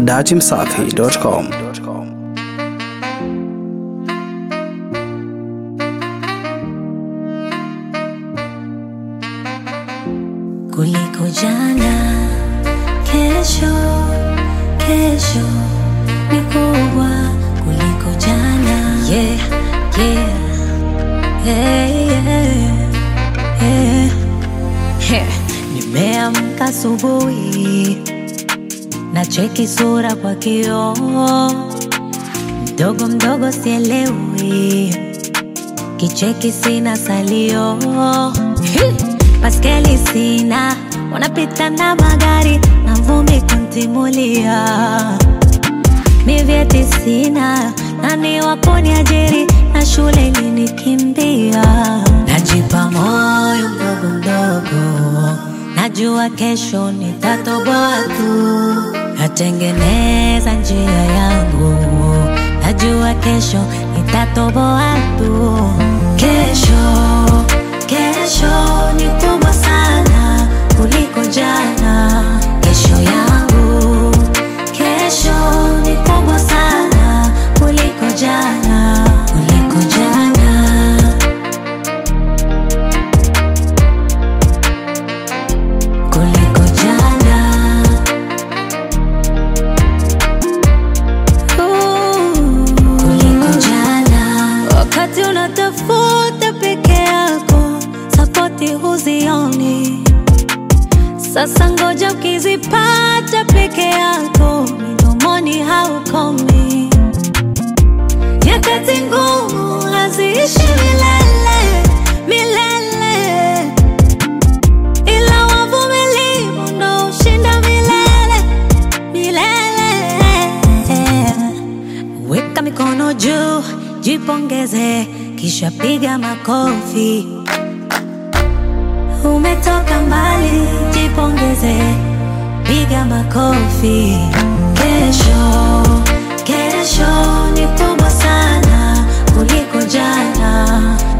dachimsafi.com. Kuliko jana, kesho ni kubwa kuliko jana. Yeah, yeah, yeah, yeah. Nimeamka asubuhi na cheki sura kwa kioo, mdogo mdogo sielewi, kicheki sina salio. Paskeli sina, wanapita na magari na vumbi kuntimulia. Mivyeti sina, nani waponi ajiri na shule ilinikimbia. Najipa moyo mdogo mdogo, najua kesho nitatoboa tu. Natengeneza njia yangu, najua kesho nitatoboa tu. Kesho ni kubwa sana kuliko jana. Kesho yangu, kesho ni kubwa sana kuliko jana, kuliko jana. Kuliko jana. Kuliko jana. Wakati unatafuta peke yako, sapoti huzioni. Sasa ngoja ukizipata peke yako, midomoni haukomi. Nyakati ngumu haziishi milele, milele, ila wavumilivu ndo hushinda milele, milele. Weka mikono juu, jipongeze, kisha piga makofi. Umetoka mbali, jipongeze, piga makofi. Kesho ni kubwa sana kuliko jana.